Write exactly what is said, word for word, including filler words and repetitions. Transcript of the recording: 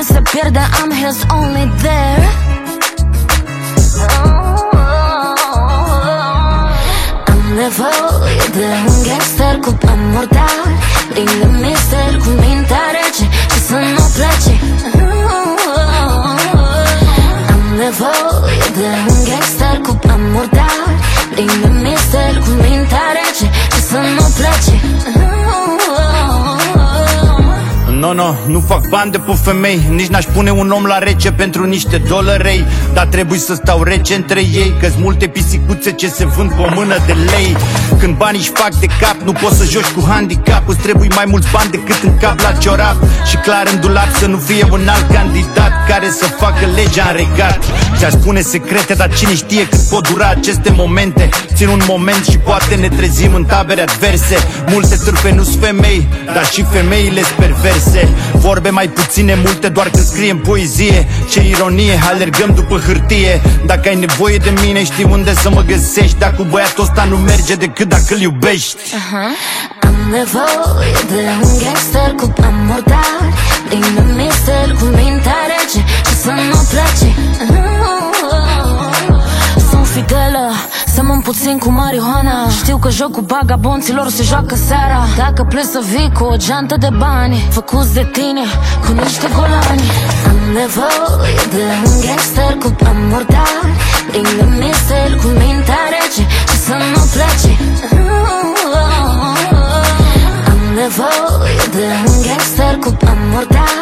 lume se pierde, I'm his only there. Am nevoie de un gangster cu bani murdari, plin de mister, cu mintea rece și să nu plece. Am nevoie de un gangster cu bani murdari, plin de mister, cu mintea rece și să nu plece. No, no, nu fac bani de pe femei, nici n-aș pune un om la rece pentru niște dolărei. Dar trebuie să stau rece între ei, că-s multe pisicuțe ce se vând pe o mână de lei. Când banii își fac de cap, nu poți să joci cu handicap. Îți trebuie mai mulți bani decât în cap la ciorap. Și clar în dulap să nu fie un alt candidat care să facă legea în regat. Ți-aș spune secrete, dar cine știe cât pot dura aceste momente. Țin un moment și poate ne trezim în tabere adverse. Multe târpe nu-s femei, dar și femeile-s perverse. Vorbe mai puține, multe doar când scriem poezie. Ce ironie, alergăm după hârtie. Dacă ai nevoie de mine, știi unde să mă găsești. Dar cu băiatul ăsta nu merge decât dacă îl iubești. uh-huh. Am nevoie de un gangster cu bani murdari, plin de mister, cu mintea rece și să nu plece. uh-huh. Sunt fidelă, semăn puțin cu marihuana. Știu că jocul vagabonților se joacă seara. Dacă pleci să vii cu o geantă de bani făcuți de tine, cu niște golani. Am nevoie de un gangster cu bani murdari, plin de mister, cu mintea rece și să nu plece. Am nevoie de un gangster cu bani murdari,